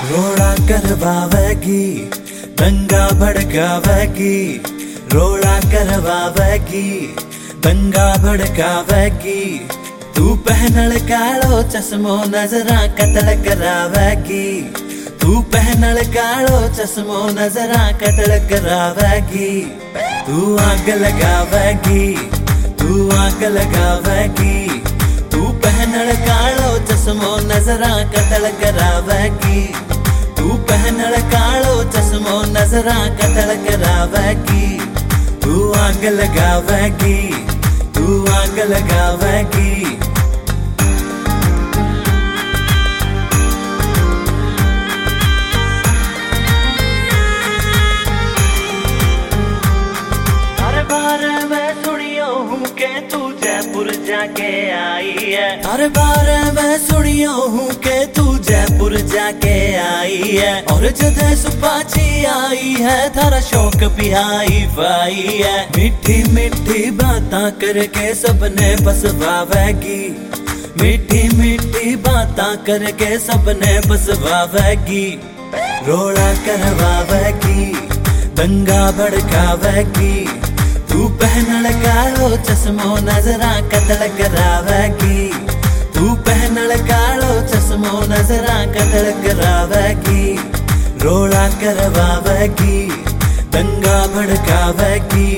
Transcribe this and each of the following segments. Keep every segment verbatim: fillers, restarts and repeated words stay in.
रोड़ा करवावेगी, दंगा भड़कावेगी, रोड़ा करवावेगी, दंगा भड़कावेगी। तू पहनल कालो चश्मो नजरा कतल करावेगी, तू पहनल कालो चश्मो नजरा कतल करावेगी। तू आग लगावेगी, तू आग लगावेगी, तू पहनल कालो चश्मो नजरा कतल करावेगी। तू पहनल कालो चश्मो नजरा कतल करावेगी। तू आग लगावेगी, तू आग लगावेगी। हर बार मैं सुनियो हूँ के तू जयपुर जाके आई है, हर बार मैं सुनियो हूँ के तू जयपुर जाके आई है। और जदे सुपाची आई है थारा शौक भी हाई फाई है। मीठी मीठी बातां करके सबने बसवावेगी, मीठी मीठी बातां करके सबने बसवावेगी। रोड़ा करवावेगी, दंगा भड़कावेगी। तू पहनल कालो चश्मो नजरा कतल करावेगी, तू पहनल कालो चश्मो नजरा कतल करावेगी। रोड़ा करवावेगी, दंगा भड़कावेगी।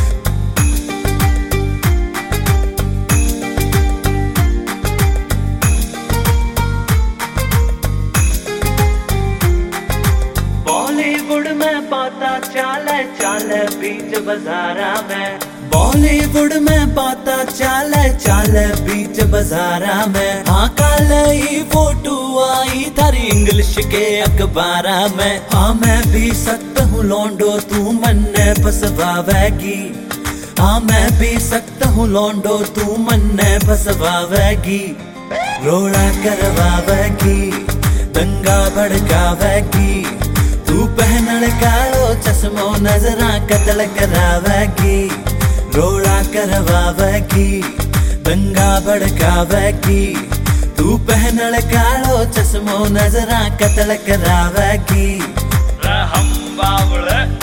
बॉलीवुड में पता चले चले बीच बाजारा में, बॉलीवुड में पता चले चले बीच बाजारा में। हाँ कल ही फोटो आई थारी इंग्लिश के अखबारा में। हाँ मैं भी सख्त हूँ लौंडो तू मन्ने फसवावेगी, हाँ मैं भी सख्त हूँ लौंडो तू मन्ने फसवावेगी। रोड़ा करवावेगी, दंगा भड़कावेगी। तू पहनल कालो चश्मो नजरा कतल करावेगी। रोड़ा करवावेगी, दंगा भड़कावेगी। तू पहनल कालो चश्मो नजरा कतल करावेगी। रहम बावड़े